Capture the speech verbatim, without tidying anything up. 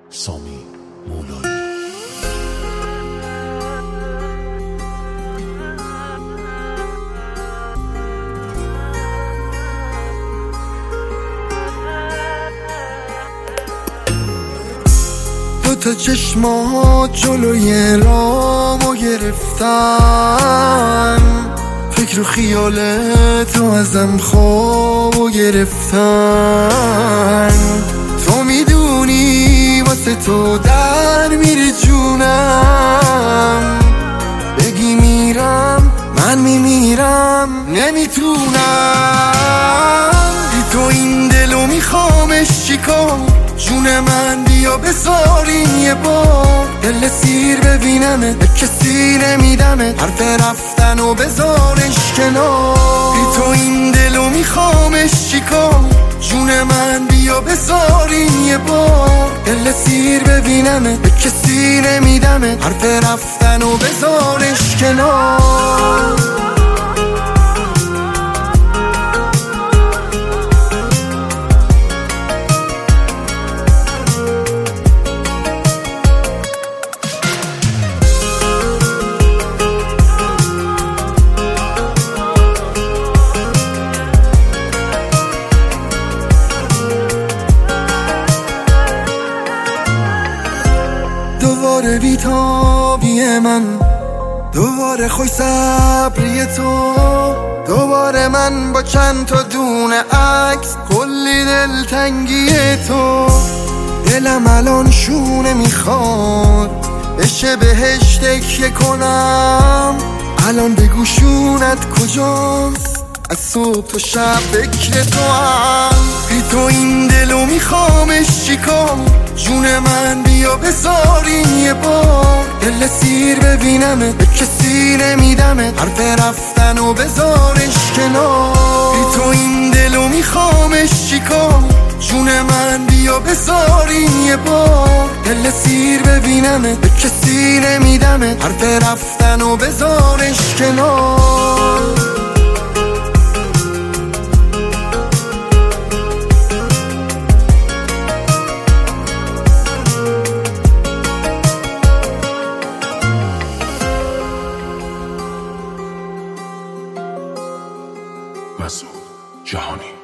سامی مولایی. دو تا چشمات جلوی رامو گرفتن، فکر و خیالتو ازم خوابو گرفتن. تو میدونی واسه تو در میره جونم، بگی میرم من میمیرم نمیتونم. بی تو این دلو میخوامش چیکار، جون من بیا بذارین یه بار. دل سیر ببینمت به کسی نمیدمت، حرف رفتن و بذارش کنار. بی تو این دلو میخوامش چیکار، جون من بیا بذارین یه بار. دل سیر ببینمت به کسی نمیدمت، حرف رفتن و بذارش کنار. دوباره بیتابی من، دوباره خوش صبری تو، دوباره من با چند تا دونه عکس کلی دلتنگی تو. دلم الان شونه میخواد بشه بهش تکیه کنم. الان بگو شونت کجاست، از صبح تا شب فکر تو هم. بی تو این دلو میخوامش چیکار، جون من بیا بذارین یه بار. دل سیر ببینمت به کسی نمیدمت، حرف رفتن و بذارش کنار. بی تو این دلو میخوامش چیکار، جون من بیا بذارین یه بار. دل سیر ببینمت به کسی نمیدمت، حرف رفتن و بذارش کنار. مسعود جهانی.